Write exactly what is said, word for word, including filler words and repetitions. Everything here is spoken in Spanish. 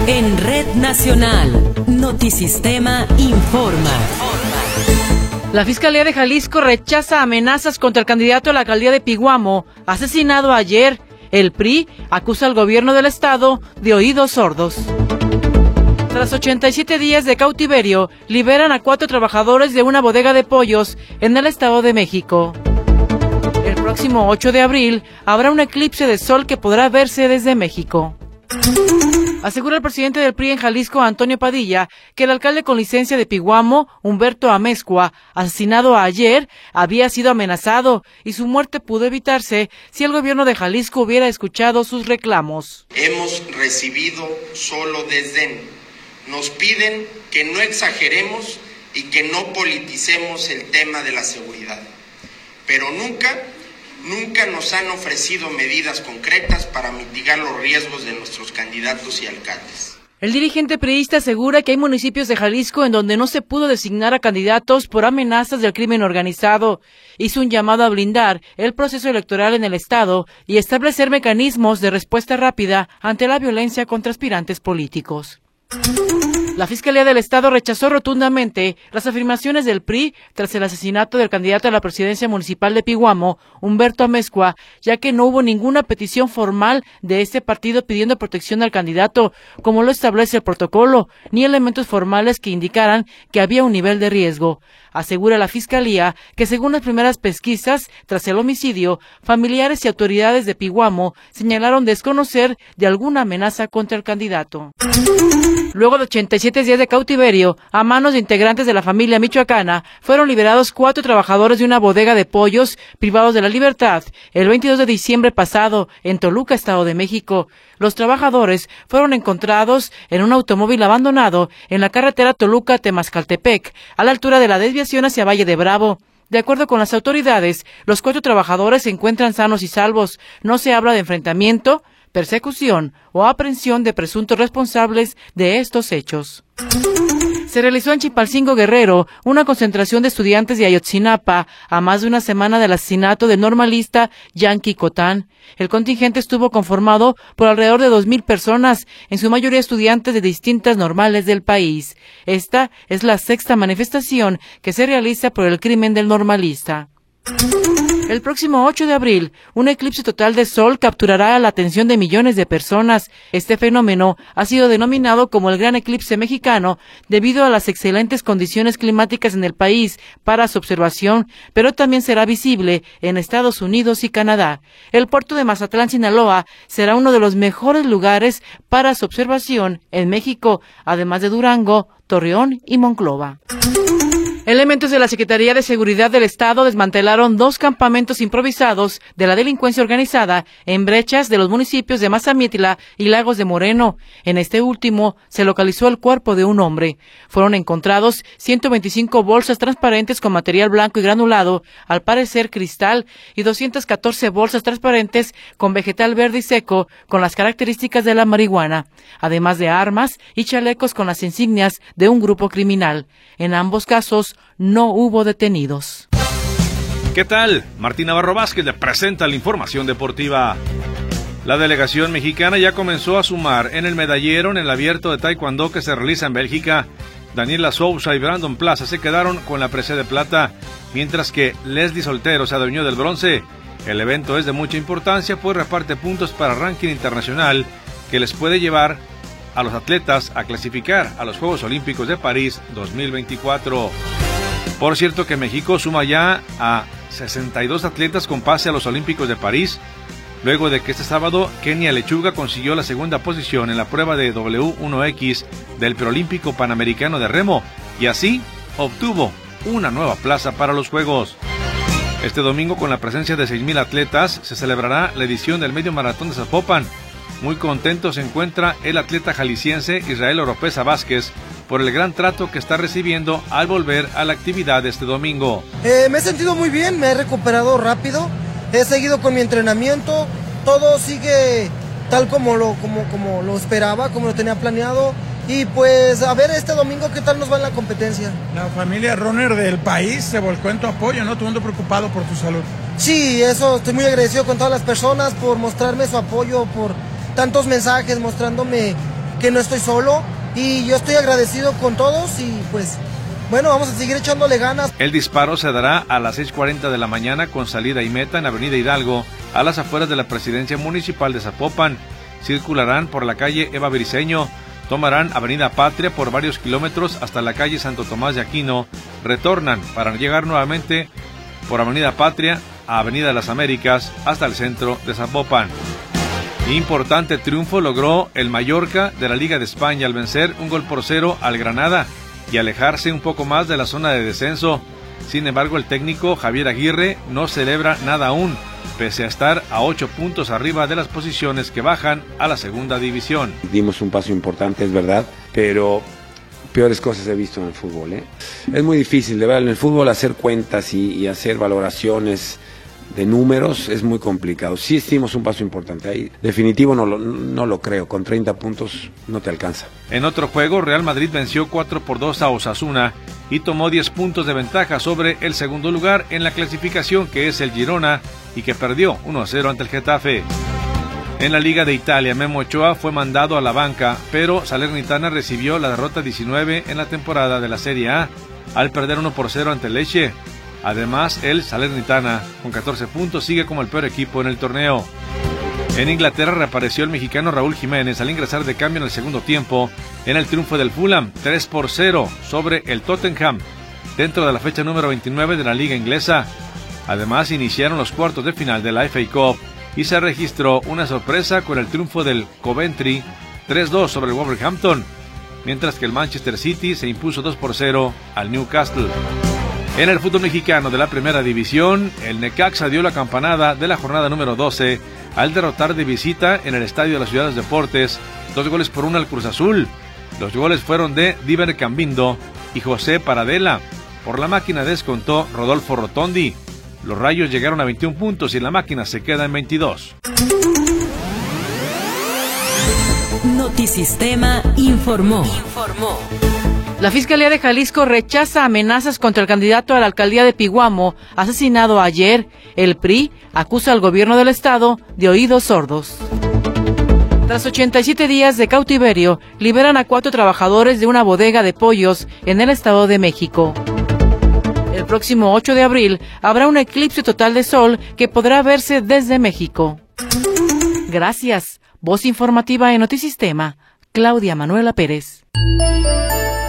En Red Nacional, Notisistema informa. La Fiscalía de Jalisco rechaza amenazas contra el candidato a la alcaldía de Piguamo, asesinado ayer. El P R I acusa al gobierno del estado de oídos sordos. Tras ochenta y siete días de cautiverio, liberan a cuatro trabajadores de una bodega de pollos en el Estado de México. El próximo ocho de abril habrá un eclipse de sol que podrá verse desde México. Asegura el presidente del P R I en Jalisco, Antonio Padilla, que el alcalde con licencia de Piguamo, Humberto Amezcua, asesinado ayer, había sido amenazado y su muerte pudo evitarse si el gobierno de Jalisco hubiera escuchado sus reclamos. Hemos recibido solo desdén. Nos piden que no exageremos y que no politicemos el tema de la seguridad. Pero nunca... Nunca nos han ofrecido medidas concretas para mitigar los riesgos de nuestros candidatos y alcaldes. El dirigente priista asegura que hay municipios de Jalisco en donde no se pudo designar a candidatos por amenazas del crimen organizado. Hizo un llamado a blindar el proceso electoral en el estado y establecer mecanismos de respuesta rápida ante la violencia contra aspirantes políticos. La Fiscalía del Estado rechazó rotundamente las afirmaciones del P R I tras el asesinato del candidato a la presidencia municipal de Piguamo, Humberto Amezcua, ya que no hubo ninguna petición formal de este partido pidiendo protección al candidato, como lo establece el protocolo, ni elementos formales que indicaran que había un nivel de riesgo. Asegura la Fiscalía que según las primeras pesquisas, tras el homicidio, familiares y autoridades de Piguamo señalaron desconocer de alguna amenaza contra el candidato. Luego de ochenta y siete días de cautiverio, a manos de integrantes de la familia michoacana, fueron liberados cuatro trabajadores de una bodega de pollos privados de la libertad el veintidós de diciembre pasado en Toluca, Estado de México. Los trabajadores fueron encontrados en un automóvil abandonado en la carretera Toluca-Temascaltepec, a la altura de la desviación hacia Valle de Bravo. De acuerdo con las autoridades, los cuatro trabajadores se encuentran sanos y salvos. No se habla de enfrentamiento, persecución o aprehensión de presuntos responsables de estos hechos. Se realizó en Chilpancingo, Guerrero, una concentración de estudiantes de Ayotzinapa a más de una semana del asesinato del normalista Yanqui Cotán. El contingente estuvo conformado por alrededor de dos mil personas, en su mayoría estudiantes de distintas normales del país. Esta es la sexta manifestación que se realiza por el crimen del normalista. El próximo ocho de abril, un eclipse total de sol capturará la atención de millones de personas. Este fenómeno ha sido denominado como el Gran Eclipse Mexicano debido a las excelentes condiciones climáticas en el país para su observación, pero también será visible en Estados Unidos y Canadá. El puerto de Mazatlán, Sinaloa, será uno de los mejores lugares para su observación en México, además de Durango, Torreón y Monclova. Elementos de la Secretaría de Seguridad del Estado desmantelaron dos campamentos improvisados de la delincuencia organizada en brechas de los municipios de Mazamitla y Lagos de Moreno. En este último se localizó el cuerpo de un hombre. Fueron encontrados ciento veinticinco bolsas transparentes con material blanco y granulado, al parecer cristal, y doscientas catorce bolsas transparentes con vegetal verde y seco con las características de la marihuana, además de armas y chalecos con las insignias de un grupo criminal. En ambos casos no hubo detenidos. ¿Qué tal? Martín Navarro Vázquez le presenta la información deportiva. La delegación mexicana ya comenzó a sumar en el medallero en el abierto de taekwondo que se realiza en Bélgica. Daniela Sousa y Brandon Plaza se quedaron con la presea de plata, mientras que Leslie Soltero se adueñó del bronce. El evento es de mucha importancia, pues reparte puntos para ranking internacional que les puede llevar a los atletas a clasificar a los Juegos Olímpicos de París dos mil veinticuatro. Por cierto que México suma ya a sesenta y dos atletas con pase a los Olímpicos de París, luego de que este sábado Kenia Lechuga consiguió la segunda posición en la prueba de W uno X del Preolímpico Panamericano de Remo, y así obtuvo una nueva plaza para los Juegos. Este domingo, con la presencia de seis mil atletas, se celebrará la edición del Medio Maratón de Zapopan. Muy contento se encuentra el atleta jalisciense Israel Oropesa Vázquez por el gran trato que está recibiendo al volver a la actividad este domingo. Eh, me he sentido muy bien, me he recuperado rápido, he seguido con mi entrenamiento, todo sigue tal como lo, como, como lo esperaba, como lo tenía planeado, y pues a ver este domingo qué tal nos va en la competencia. La familia runner del país se volcó en tu apoyo, ¿no? Todo el mundo preocupado por tu salud. Sí, eso, estoy muy agradecido con todas las personas por mostrarme su apoyo, por tantos mensajes mostrándome que no estoy solo y yo estoy agradecido con todos y pues bueno, vamos a seguir echándole ganas. El disparo se dará a las seis cuarenta de la mañana con salida y meta en Avenida Hidalgo, a las afueras de la Presidencia Municipal de Zapopan. Circularán por la calle Eva Briceño, tomarán Avenida Patria por varios kilómetros hasta la calle Santo Tomás de Aquino, retornan para llegar nuevamente por Avenida Patria a Avenida de las Américas hasta el centro de Zapopan. Importante triunfo logró el Mallorca de la Liga de España al vencer un gol por cero al Granada y alejarse un poco más de la zona de descenso. Sin embargo, el técnico Javier Aguirre no celebra nada aún, pese a estar a ocho puntos arriba de las posiciones que bajan a la segunda división. Dimos un paso importante, es verdad, pero peores cosas he visto en el fútbol, ¿eh? Es muy difícil, de verdad, en el fútbol hacer cuentas y, y hacer valoraciones de números es muy complicado. Sí hicimos un paso importante ahí. Definitivo no lo, no lo creo. Con treinta puntos no te alcanza. En otro juego, Real Madrid venció cuatro por dos a Osasuna y tomó diez puntos de ventaja sobre el segundo lugar en la clasificación, que es el Girona, y que perdió uno a cero ante el Getafe. En la Liga de Italia, Memo Ochoa fue mandado a la banca, pero Salernitana recibió la derrota diecinueve en la temporada de la Serie A al perder uno por cero ante Lecce. Además, el Salernitana, con catorce puntos, sigue como el peor equipo en el torneo. En Inglaterra reapareció el mexicano Raúl Jiménez al ingresar de cambio en el segundo tiempo en el triunfo del Fulham, tres por cero sobre el Tottenham, dentro de la fecha número veintinueve de la liga inglesa. Además, iniciaron los cuartos de final de la F A Cup y se registró una sorpresa con el triunfo del Coventry, tres dos sobre el Wolverhampton, mientras que el Manchester City se impuso dos por cero al Newcastle. En el fútbol mexicano de la primera división, el Necaxa dio la campanada de la jornada número doce al derrotar de visita en el Estadio de la Ciudad de los Deportes, dos goles por uno al Cruz Azul. Los goles fueron de Diver Cambindo y José Paradela. Por la máquina descontó Rodolfo Rotondi. Los Rayos llegaron a veintiún puntos y la máquina se queda en veintidós. Notisistema informó. Informó. La Fiscalía de Jalisco rechaza amenazas contra el candidato a la alcaldía de Piguamo, asesinado ayer. El P R I acusa al gobierno del estado de oídos sordos. Tras ochenta y siete días de cautiverio, liberan a cuatro trabajadores de una bodega de pollos en el Estado de México. El próximo ocho de abril habrá un eclipse total de sol que podrá verse desde México. Gracias. Voz informativa en Notisistema, Claudia Manuela Pérez.